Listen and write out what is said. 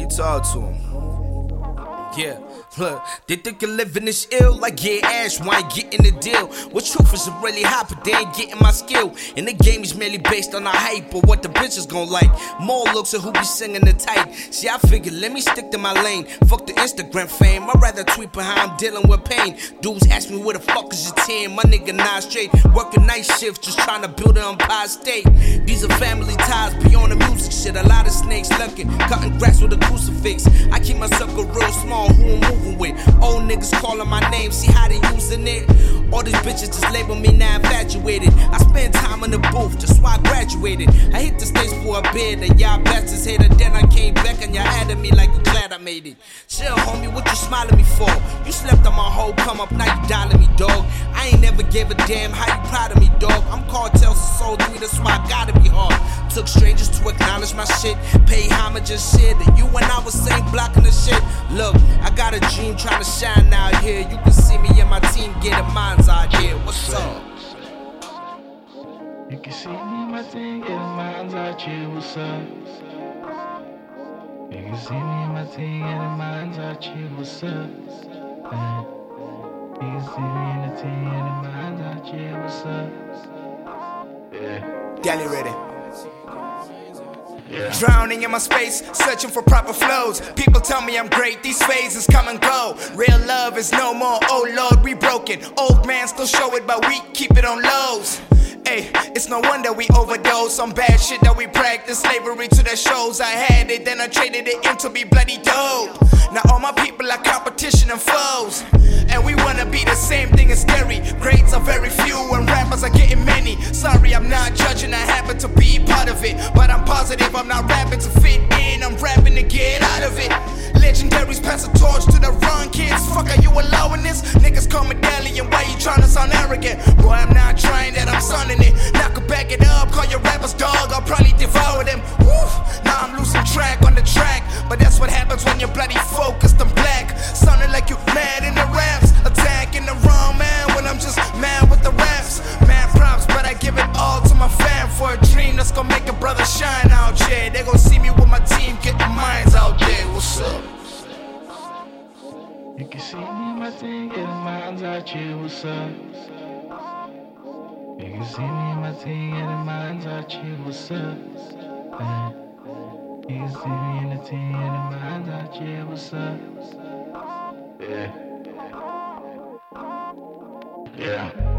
You talk to him. Yeah, look, they think you're living is ill, like yeah, Ash, why ain't getting the deal? What truth is really hot, but they ain't getting my skill. And the game is merely based on the hype or what the bitches gon' like. More looks at who be singing the tight. See, I figured, let me stick to my lane. Fuck the Instagram fame, I'd rather tweet for how I'm dealing with pain. Dudes ask me where the fuck is your team, my nigga not straight. Working night shift, just trying to build an Empire State. These are family ties beyond the music shit. A lot of snakes lurking, cutting grass with a crucifix. I keep my circle real small, who I'm moving with. Old niggas calling my name, see how they using it. All these bitches just label me now infatuated. I spend time in the booth, just why I graduated. I hit the stage for a bid, and y'all bastards hated. Then I came back and y'all added me like you glad I made it. Chill, homie, what you smiling me for? You slept on my whole come up, now you dialing me, dog. I ain't never gave a damn how you proud of me, dog. I'm cartels and soul 3, that's why I gotta be hard. Took strangers to acknowledge my shit, pay homage and shit. And you and I was same blocking the shit. Look, I got a dream trying to shine out here. You can see me and my team getting minds out here. What's up? You can see me and my team getting minds out here. What's up? You can see me and my team getting minds out here. What's up? You can see me and the team getting minds out here. What's up? Yeah. Gally ready. Yeah. Drowning in my space, searching for proper flows. People tell me I'm great, these phases come and go. Real love is no more, oh Lord, we broken. Old man still show it, but we keep it on lows. Ay, it's no wonder we overdose on bad shit that we practice. Slavery to the shows, I had it, then I traded it in to be bloody dope. Now all my people are competition and foes, and we wanna be the same thing as scary. Grades are very few and rappers are getting many. Sorry, I'm not judging, I happen to be part of it, but I'm positive I'm not rapping to fit in, I'm rapping to get out of it. Legendaries pass the torch to the wrong kids. Fuck, are you allowing this? Niggas call medallion, why you tryna sound arrogant? Boy, I'm not trying that, I'm sonning it. Now I could back it up, call your rappers dog, I'll probably devour them. Woo! Now I'm losing track on the track, but that's what happens when you're bloody focused and black. Sounding like you mad in the raps, attacking the wrong man when I'm just mad with the raps. Mad props, but I give it all to my fam for a dream that's gonna make a brother shine out here. They gon' see me with my team getting minds out there. What's up? You can see me and my team getting minds out here. What's up? You can see me and my team getting minds out here. What's up? You can see me and the team getting minds out here. What's up? Yeah. Yeah.